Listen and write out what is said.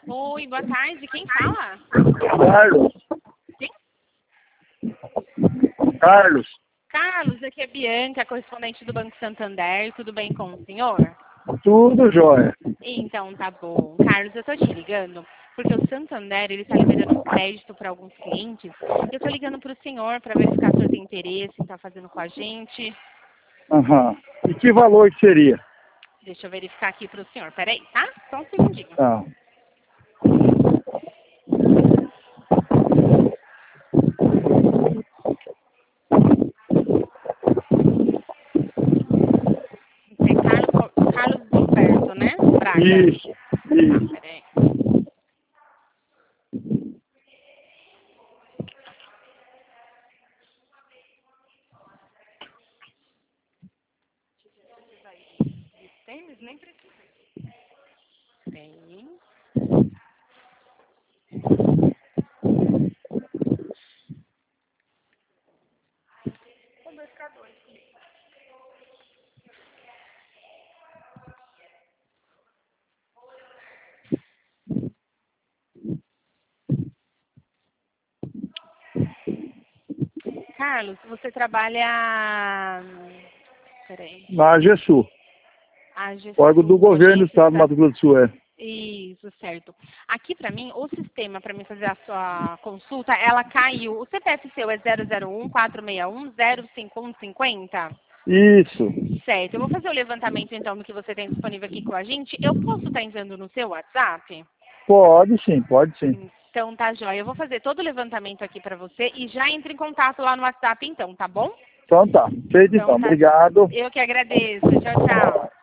Oi, boa tarde. Quem fala? Carlos. Quem? Carlos. Carlos, aqui é Bianca, correspondente do Banco Santander. Tudo bem com o senhor? Tudo jóia. Então, tá bom. Carlos, eu tô te ligando porque o Santander, ele tá liberando um crédito para alguns clientes. Eu tô ligando pro senhor para verificar se o senhor tem interesse em estar fazendo com a gente. Aham. E que valor que seria? Deixa eu verificar aqui pro senhor. Peraí, tá? Só um segundinho. Tá. É Carlos Humberto, né? Braga. Isso. Peraí. Tênis? Nem precisa. Tem. Carlos, você trabalha... Peraí. Na AGESU, A GESU, órgão do governo do estado do Mato Grosso do Sul. É. Isso, certo. Aqui para mim, o sistema para mim fazer a sua consulta, ela caiu. O CPF seu é 001-461-05150? Isso. Certo. Eu vou fazer o levantamento então do que você tem disponível aqui com a gente. Eu posso estar entrando no seu WhatsApp? Pode sim, pode sim. Então tá jóia. Eu vou fazer todo o levantamento aqui para você e já entre em contato lá no WhatsApp então, tá bom? Então tá. Feito então. Tá. Obrigado. Eu que agradeço. Tchau, tchau.